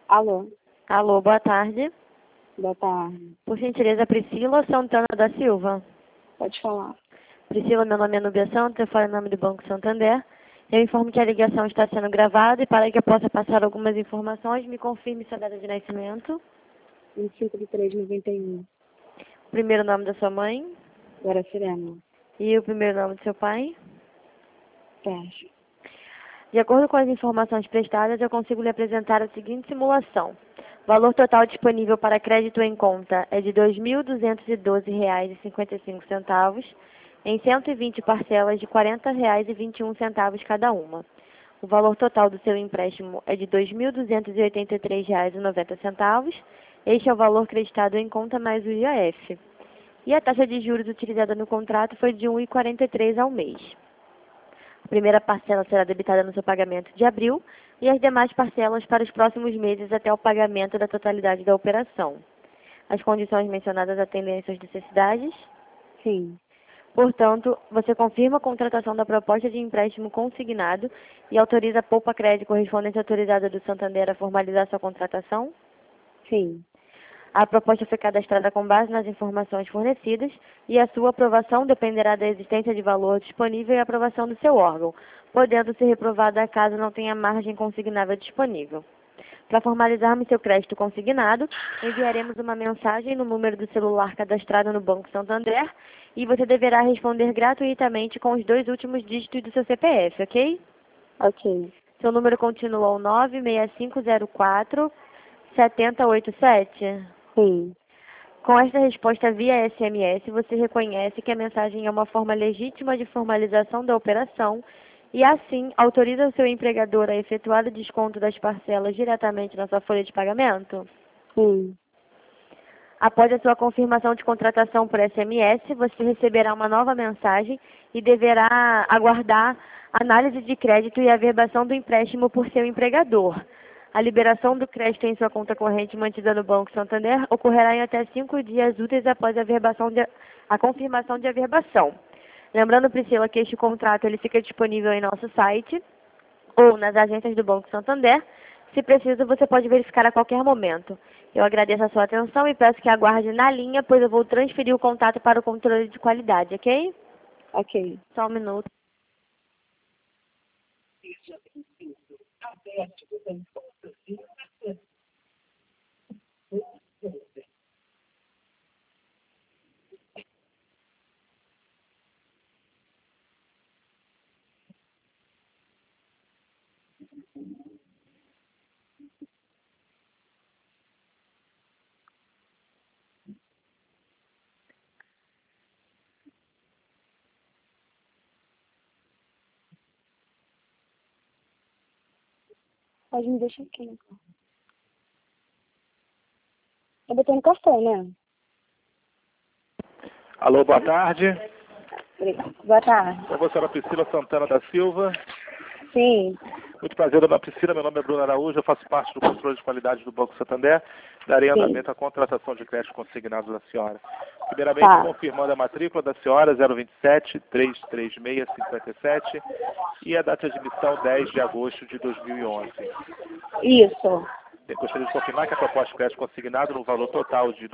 Alô, Alô, boa tarde. boa tarde. Por gentileza, Priscila Santana da Silva. Pode falar. Priscila, meu nome é Núbia Santos, eu falo em nome do Banco Santander. Eu informo que a ligação está sendo gravada e para que eu possa passar algumas informações, me confirme sua data de nascimento, 25/3/91. o primeiro nome da sua mãe Guaracirema. e o primeiro nome do seu pai. Sérgio. De acordo com as informações prestadas, eu consigo lhe apresentar a seguinte simulação. O valor total disponível para crédito em conta é de R$ 2.212,55, em 120 parcelas de R$ 40,21 cada uma. O valor total do seu empréstimo é de R$ 2.283,90. Este é o valor creditado em conta mais o IAF. E a taxa de juros utilizada no contrato foi de 1,43 ao mês. A primeira parcela será debitada no seu pagamento de abril e as demais parcelas para os próximos meses até o pagamento da totalidade da operação. As condições mencionadas atendem às suas necessidades? Sim. Portanto, você confirma a contratação da proposta de empréstimo consignado e autoriza a Poupa Crédito correspondente autorizada do Santander a formalizar sua contratação? Sim. A proposta foi cadastrada com base nas informações fornecidas e a sua aprovação dependerá da existência de valor disponível e aprovação do seu órgão, podendo ser reprovada caso não tenha margem consignável disponível. Para formalizarmos seu crédito consignado, enviaremos uma mensagem no número do celular cadastrado no Banco Santander e você deverá responder gratuitamente com os 2 últimos dígitos do seu CPF, ok? Ok. Seu número continua o 96504 7087? Sim. Com esta resposta via SMS, você reconhece que a mensagem é uma forma legítima de formalização da operação e, assim, autoriza o seu empregador a efetuar o desconto das parcelas diretamente na sua folha de pagamento? Sim. Após a sua confirmação de contratação por SMS, você receberá uma nova mensagem e deverá aguardar análise de crédito e averbação do empréstimo por seu empregador. A liberação do crédito em sua conta corrente mantida no Banco Santander ocorrerá em até 5 dias úteis após a confirmação de averbação. Lembrando, Priscila, que este contrato ele fica disponível em nosso site ou nas agências do Banco Santander. Se preciso, você pode verificar a qualquer momento. Eu agradeço a sua atenção e peço que aguarde na linha, pois eu vou transferir o contato para o controle de qualidade, ok? Ok. Só um minuto. Pode me deixar aqui. Eu botei no cartão, né? Alô, boa tarde. Obrigada. Boa tarde. Com você, a Priscila Santana da Silva. Sim. Muito prazer, dona Priscila. Meu nome é Bruno Araújo. Eu faço parte do controle de qualidade do Banco Santander. Darei andamento à contratação de crédito consignado da senhora. Primeiramente, Tá. confirmando a matrícula da senhora, 027 336 57 e a data de emissão, 10 de agosto de 2011. Isso. Eu gostaria de confirmar que a proposta de crédito consignado no valor total de R$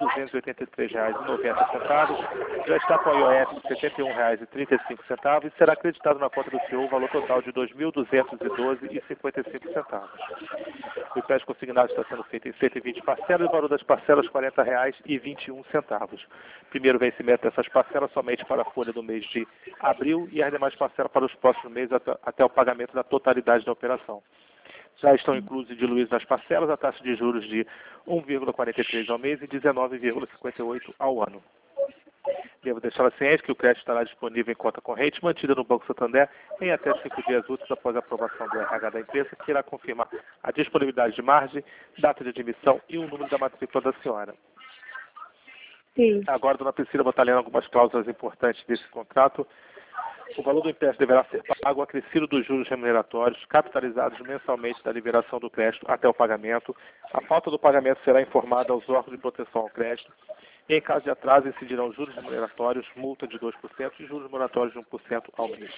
2.283,90 já está com a IOF de R$ 71,35 e será acreditado na conta do senhor o valor total de R$ 2.212,55. O crédito consignado está sendo feito em 120 parcelas e o valor das parcelas R$ 40,21. Primeiro vencimento dessas parcelas somente para a folha do mês de abril e as demais parcelas para os próximos meses até o pagamento da totalidade da operação. Já estão inclusos e diluídos nas parcelas a taxa de juros de 1,43 ao mês e 19,58 ao ano. Devo deixá-la ciente que o crédito estará disponível em conta corrente mantida no Banco Santander em até 5 dias úteis após a aprovação do RH da empresa, que irá confirmar a disponibilidade de margem, data de admissão e o número da matrícula da senhora. Sim. Agora, dona Priscila, vou estar lendo algumas cláusulas importantes desse contrato. O valor do empréstimo deverá ser pago acrescido dos juros remuneratórios, capitalizados mensalmente da liberação do crédito até o pagamento. A falta do pagamento será informada aos órgãos de proteção ao crédito. E, em caso de atraso, incidirão juros remuneratórios, multa de 2% e juros moratórios de 1% ao mês.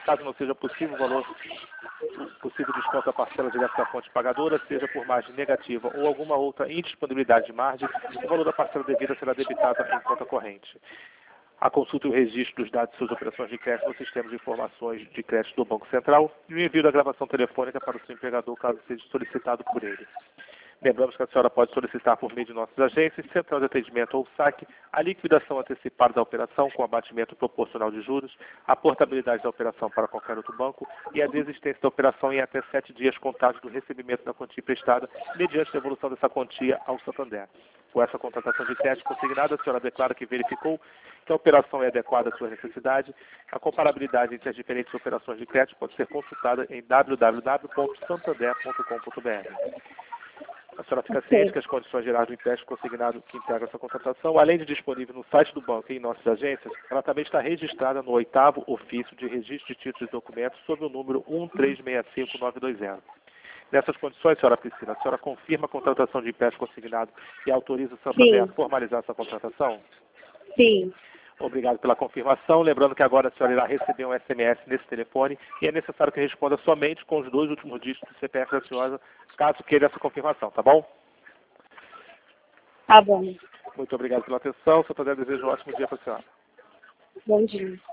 Caso não seja possível, o valor possível desconto da parcela direta da fonte pagadora, seja por margem negativa ou alguma outra indisponibilidade de margem, o valor da parcela devida será debitada em conta corrente. A consulta e o registro dos dados de suas operações de crédito no sistema de informações de crédito do Banco Central e o envio da gravação telefônica para o seu empregador, caso seja solicitado por ele. Lembramos que a senhora pode solicitar por meio de nossas agências, central de atendimento ou saque, a liquidação antecipada da operação com abatimento proporcional de juros, a portabilidade da operação para qualquer outro banco e a desistência da operação em até 7 dias contados do recebimento da quantia emprestada, mediante a devolução dessa quantia ao Santander. Com essa contratação de crédito consignada, a senhora declara que verificou que a operação é adequada à sua necessidade. A comparabilidade entre as diferentes operações de crédito pode ser consultada em www.santander.com.br. A senhora fica ciente que as condições gerais do empréstimo consignado que integra essa contratação, além de disponível no site do banco e em nossas agências, ela também está registrada no 8º Ofício de Registro de Títulos e Documentos sob o número 1365920. Nessas condições, senhora Priscila, a senhora confirma a contratação de empréstimo consignado e autoriza o Santander a formalizar essa contratação? Sim. Obrigado pela confirmação. Lembrando que agora a senhora irá receber um SMS nesse telefone e é necessário que responda somente com os 2 últimos dígitos do CPF da senhora, caso queira essa confirmação, tá bom? Tá bom. Muito obrigado pela atenção. O Santander deseja um ótimo dia para a senhora. Bom dia.